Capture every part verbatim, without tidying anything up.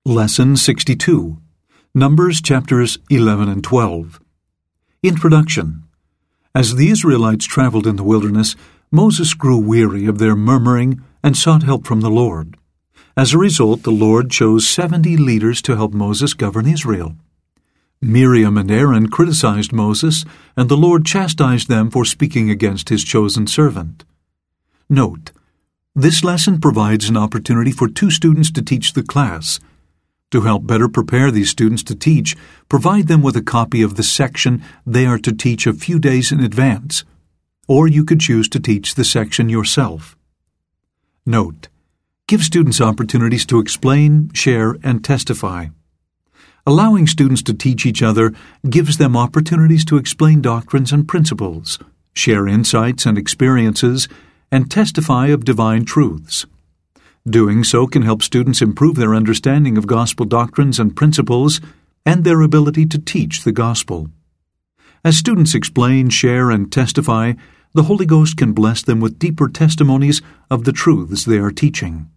Lesson sixty-two. Numbers chapters eleven and twelve. Introduction. As the Israelites traveled in the wilderness, Moses grew weary of their murmuring and sought help from the Lord. As a result, the Lord chose seventy leaders to help Moses govern Israel. Miriam and Aaron criticized Moses, and the Lord chastised them for speaking against his chosen servant. Note, this lesson provides an opportunity for two students to teach the class. To help better prepare these students to teach, provide them with a copy of the section they are to teach a few days in advance, or you could choose to teach the section yourself. Note, give students opportunities to explain, share, and testify. Allowing students to teach each other gives them opportunities to explain doctrines and principles, share insights and experiences, and testify of divine truths. Doing so can help students improve their understanding of gospel doctrines and principles and their ability to teach the gospel. As students explain, share, and testify, the Holy Ghost can bless them with deeper testimonies of the truths they are teaching.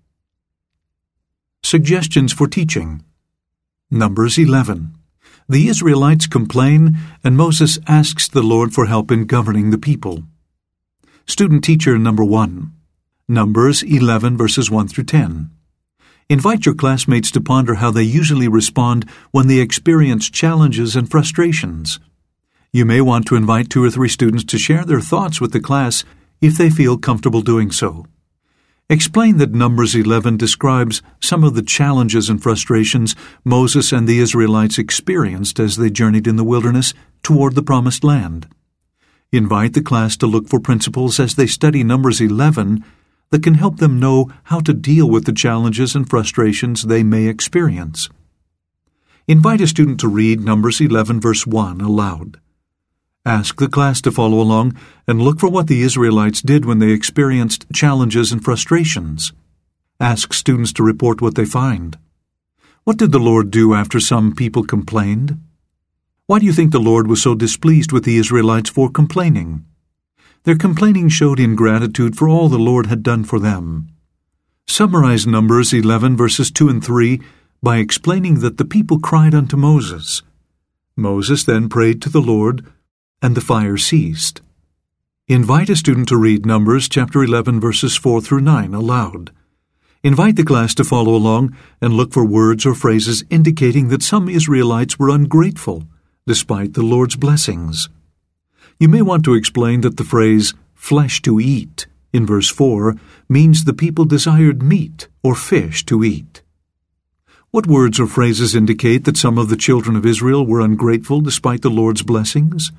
Suggestions for teaching. Numbers eleven. The Israelites complain, and Moses asks the Lord for help in governing the people. Student teacher number one. Numbers eleven, verses one through ten. Invite your classmates to ponder how they usually respond when they experience challenges and frustrations. You may want to invite two or three students to share their thoughts with the class if they feel comfortable doing so. Explain that Numbers eleven describes some of the challenges and frustrations Moses and the Israelites experienced as they journeyed in the wilderness toward the Promised Land. Invite the class to look for principles as they study Numbers eleven that can help them know how to deal with the challenges and frustrations they may experience. Invite a student to read Numbers eleven, verse one aloud. Ask the class to follow along and look for what the Israelites did when they experienced challenges and frustrations. Ask students to report what they find. What did the Lord do after some people complained? Why do you think the Lord was so displeased with the Israelites for complaining? Their complaining showed ingratitude for all the Lord had done for them. Summarize Numbers eleven, verses two and three by explaining that the people cried unto Moses. Moses then prayed to the Lord, and the fire ceased. Invite a student to read Numbers chapter eleven, verses four through nine aloud. Invite the class to follow along and look for words or phrases indicating that some Israelites were ungrateful despite the Lord's blessings. You may want to explain that the phrase, flesh to eat, in verse four, means the people desired meat or fish to eat. What words or phrases indicate that some of the children of Israel were ungrateful despite the Lord's blessings?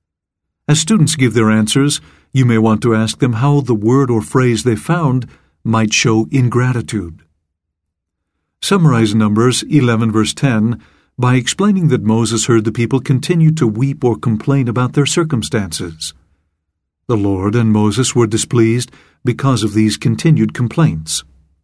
As students give their answers, you may want to ask them how the word or phrase they found might show ingratitude. Summarize Numbers eleven, verse ten, by explaining that Moses heard the people continue to weep or complain about their circumstances. The Lord and Moses were displeased because of these continued complaints.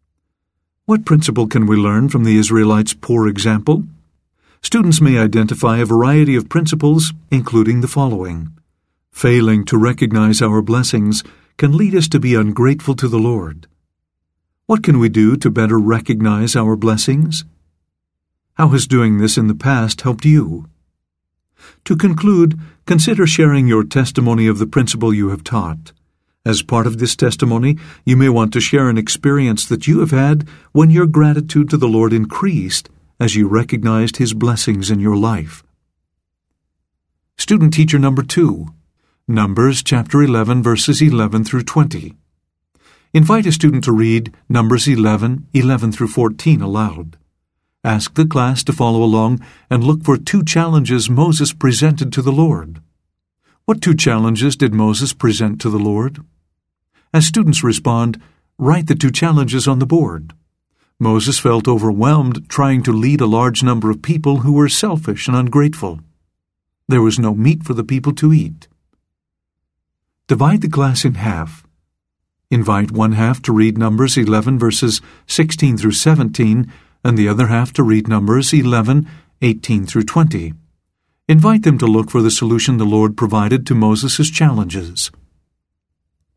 What principle can we learn from the Israelites' poor example? Students may identify a variety of principles, including the following. Failing to recognize our blessings can lead us to be ungrateful to the Lord. What can we do to better recognize our blessings? How has doing this in the past helped you? To conclude, consider sharing your testimony of the principle you have taught. As part of this testimony, you may want to share an experience that you have had when your gratitude to the Lord increased as you recognized His blessings in your life. Student teacher number two. Numbers chapter eleven, verses eleven through twenty. Invite a student to read Numbers eleven, eleven through fourteen aloud. Ask the class to follow along and look for two challenges Moses presented to the Lord. What two challenges did Moses present to the Lord? As students respond, write the two challenges on the board. Moses felt overwhelmed trying to lead a large number of people who were selfish and ungrateful. There was no meat for the people to eat. Divide the class in half. Invite one half to read Numbers eleven, verses sixteen through seventeen, and the other half to read Numbers eleven, eighteen through twenty. Invite them to look for the solution the Lord provided to Moses' challenges.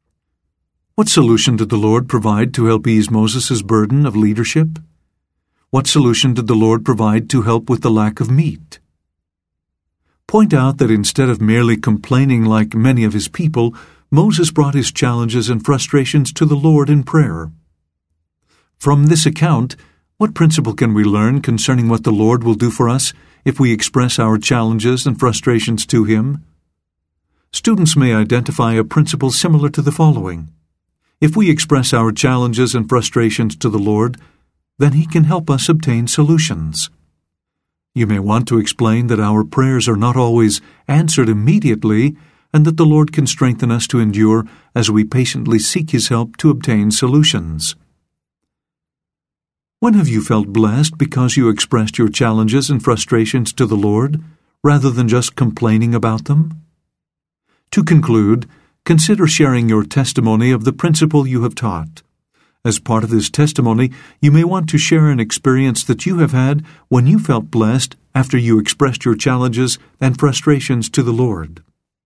What solution did the Lord provide to help ease Moses' burden of leadership? What solution did the Lord provide to help with the lack of meat? Point out that instead of merely complaining like many of his people, Moses brought his challenges and frustrations to the Lord in prayer. From this account, what principle can we learn concerning what the Lord will do for us if we express our challenges and frustrations to Him? Students may identify a principle similar to the following. If we express our challenges and frustrations to the Lord, then He can help us obtain solutions. You may want to explain that our prayers are not always answered immediately, and that the Lord can strengthen us to endure as we patiently seek His help to obtain solutions. When have you felt blessed because you expressed your challenges and frustrations to the Lord, rather than just complaining about them? To conclude, consider sharing your testimony of the principle you have taught. As part of this testimony, you may want to share an experience that you have had when you felt blessed after you expressed your challenges and frustrations to the Lord.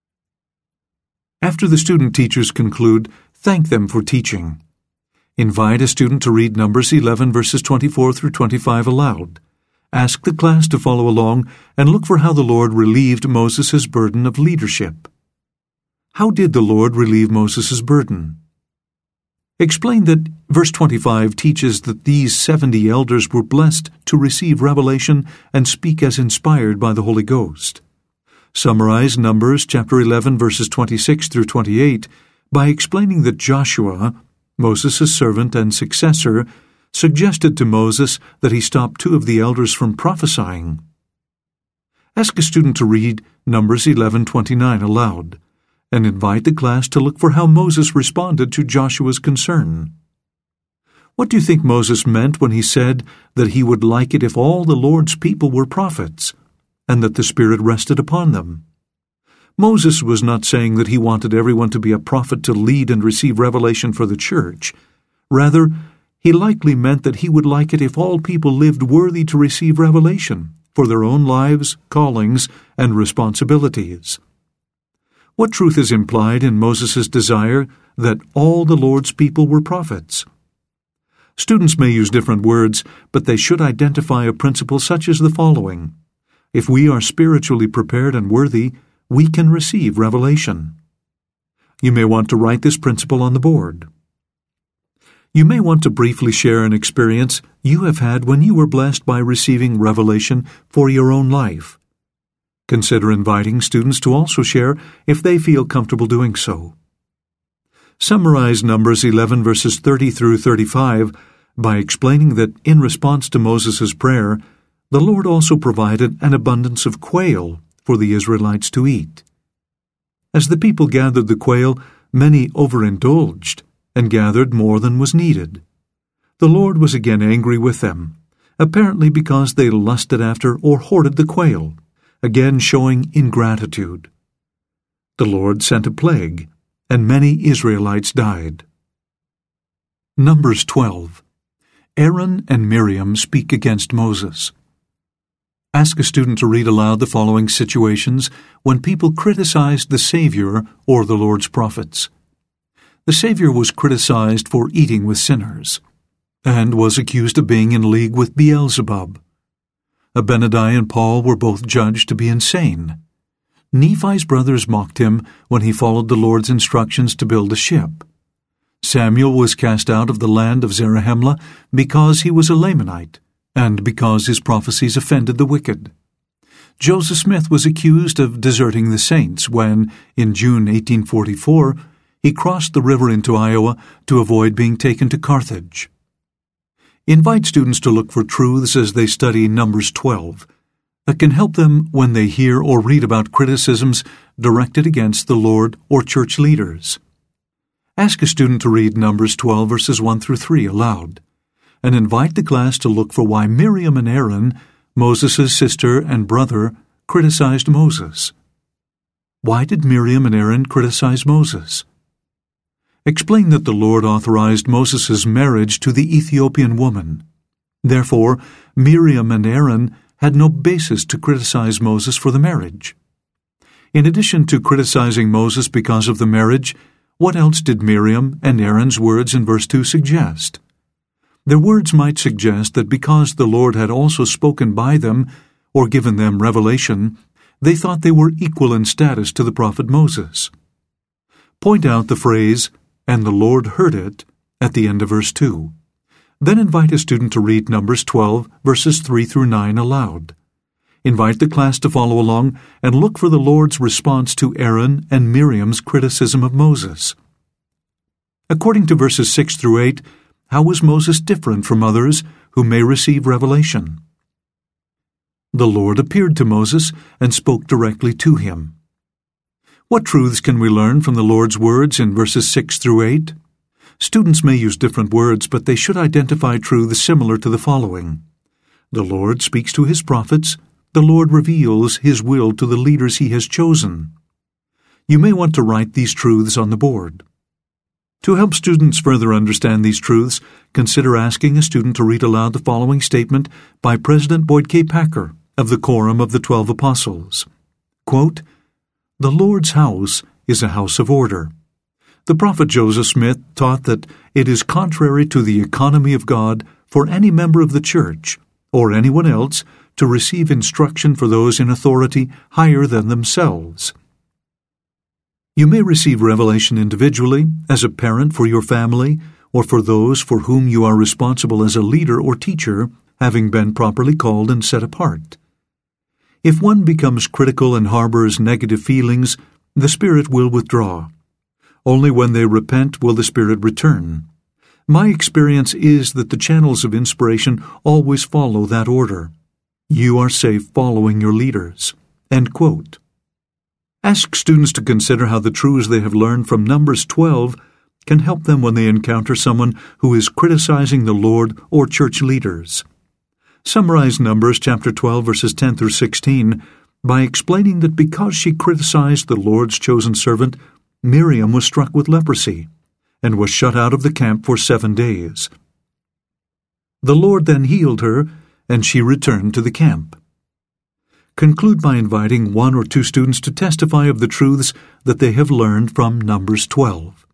After the student teachers conclude, thank them for teaching. Invite a student to read Numbers eleven verses twenty-four through twenty-five aloud. Ask the class to follow along and look for how the Lord relieved Moses' burden of leadership. How did the Lord relieve Moses' burden? Explain that verse twenty-five teaches that these seventy elders were blessed to receive revelation and speak as inspired by the Holy Ghost. Summarize Numbers chapter eleven verses twenty-six through twenty-eight by explaining that Joshua, Moses' servant and successor, suggested to Moses that he stop two of the elders from prophesying. Ask a student to read Numbers eleven twenty-nine aloud, and invite the class to look for how Moses responded to Joshua's concern. What do you think Moses meant when he said that he would like it if all the Lord's people were prophets, and that the Spirit rested upon them? Moses was not saying that he wanted everyone to be a prophet to lead and receive revelation for the church. Rather, he likely meant that he would like it if all people lived worthy to receive revelation for their own lives, callings, and responsibilities. What truth is implied in Moses' desire that all the Lord's people were prophets? Students may use different words, but they should identify a principle such as the following. If we are spiritually prepared and worthy, we can receive revelation. You may want to write this principle on the board. You may want to briefly share an experience you have had when you were blessed by receiving revelation for your own life. Consider inviting students to also share if they feel comfortable doing so. Summarize Numbers eleven verses thirty through thirty-five by explaining that in response to Moses' prayer, the Lord also provided an abundance of quail for the Israelites to eat. As the people gathered the quail, many overindulged and gathered more than was needed. The Lord was again angry with them, apparently because they lusted after or hoarded the quail, again showing ingratitude. The Lord sent a plague, and many Israelites died. Numbers twelve. Aaron and Miriam speak against Moses. Ask a student to read aloud the following situations when people criticized the Savior or the Lord's prophets. The Savior was criticized for eating with sinners, and was accused of being in league with Beelzebub. Abinadi and Paul were both judged to be insane. Nephi's brothers mocked him when he followed the Lord's instructions to build a ship. Samuel was cast out of the land of Zarahemla because he was a Lamanite, and because his prophecies offended the wicked. Joseph Smith was accused of deserting the saints when, in June eighteen forty-four, he crossed the river into Iowa to avoid being taken to Carthage. Invite students to look for truths as they study Numbers twelve that can help them when they hear or read about criticisms directed against the Lord or church leaders. Ask a student to read Numbers twelve verses one through three aloud, and invite the class to look for why Miriam and Aaron, Moses' sister and brother, criticized Moses. Why did Miriam and Aaron criticize Moses? Explain that the Lord authorized Moses' marriage to the Ethiopian woman. Therefore, Miriam and Aaron had no basis to criticize Moses for the marriage. In addition to criticizing Moses because of the marriage, what else did Miriam and Aaron's words in verse two suggest? Their words might suggest that because the Lord had also spoken by them, or given them revelation, they thought they were equal in status to the prophet Moses. Point out the phrase, "and the Lord heard it," at the end of verse two. Then invite a student to read Numbers twelve, verses three through nine aloud. Invite the class to follow along and look for the Lord's response to Aaron and Miriam's criticism of Moses. According to verses six through eight, how was Moses different from others who may receive revelation? The Lord appeared to Moses and spoke directly to him. What truths can we learn from the Lord's words in verses six through eight? Students may use different words, but they should identify truths similar to the following. The Lord speaks to his prophets. The Lord reveals his will to the leaders he has chosen. You may want to write these truths on the board. To help students further understand these truths, consider asking a student to read aloud the following statement by President Boyd K. Packer of the Quorum of the Twelve Apostles. Quote, "The Lord's house is a house of order. The prophet Joseph Smith taught that it is contrary to the economy of God for any member of the church, or anyone else, to receive instruction for those in authority higher than themselves." You may receive revelation individually, as a parent for your family, or for those for whom you are responsible as a leader or teacher, having been properly called and set apart. If one becomes critical and harbors negative feelings, the Spirit will withdraw. Only when they repent will the Spirit return. My experience is that the channels of inspiration always follow that order. You are safe following your leaders. End quote. Ask students to consider how the truths they have learned from Numbers twelve can help them when they encounter someone who is criticizing the Lord or church leaders. Summarize Numbers chapter twelve, verses ten through sixteen, by explaining that because she criticized the Lord's chosen servant, Miriam was struck with leprosy and was shut out of the camp for seven days. The Lord then healed her, and she returned to the camp. Conclude by inviting one or two students to testify of the truths that they have learned from Numbers twelve.